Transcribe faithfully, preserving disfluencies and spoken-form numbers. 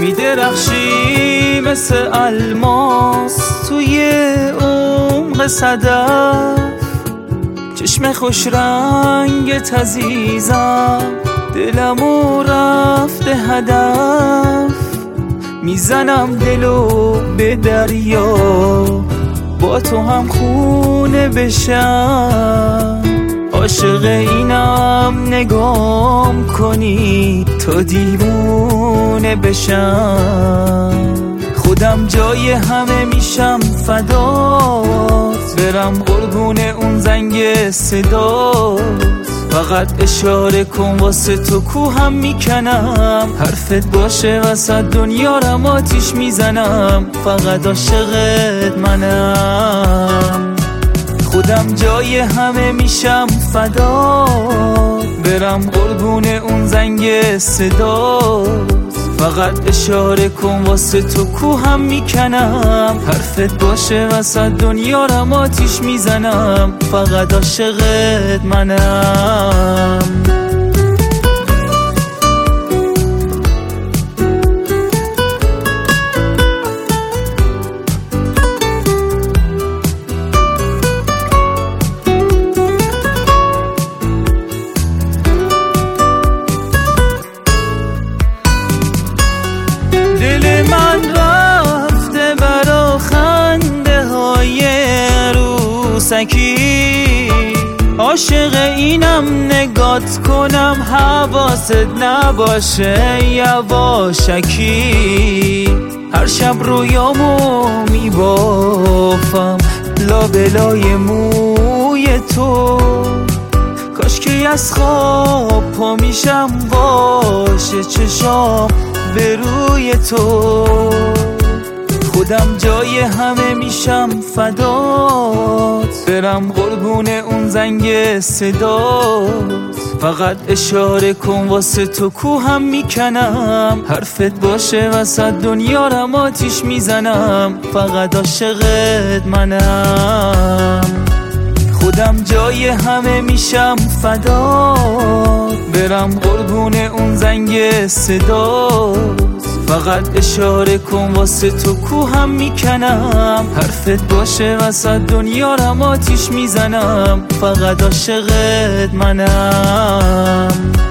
میدرخشی مثل الماس توی عمق صدف، چشم خوش رنگت عزیزم دلمو رفته هدف. میزنم دلو به دریا با تو هم خونه بشم، عاشق اینم نگام کنی تو دیوونه بشم. خودم جای همه میشم فدات، برم قربون اون زنگ صدات. فقط اشاره کن واسه تو کوهم میکنم، حرفت باشه وسط دنیا رم آتیش میزنم. فقط عاشقت منم، خودم جای همه میشم فدات، برم قربون اون زنگ صدات. فقط اشاره کن واسه تو کوهم میکنم، حرفت باشه وسط دنیا رم آتیش میزنم. فقط عاشقت منم. دل من رفته برا خنده های عروسکی، عاشق اینم نگات کنم حواست نباشه یواشکی. هر شب رویامو میبافم لابلای موی تو، کاش که از خواب پا میشم باشه چشام به روی تو. خودم جای همه میشم فدات، برم قربون اون زنگ صدات. فقط اشاره کن واسه تو کوهم میکنم، حرفت باشه وسط دنیا رم آتیش میزنم. فقط عاشقت منم، خودم جای همه میشم فدات، برم قربون اون زنگ صدات. فقط اشاره کن واسه تو کوهم میکنم، حرفت باشه وسط دنیا رم آتیش میزنم. فقط عاشقت منم.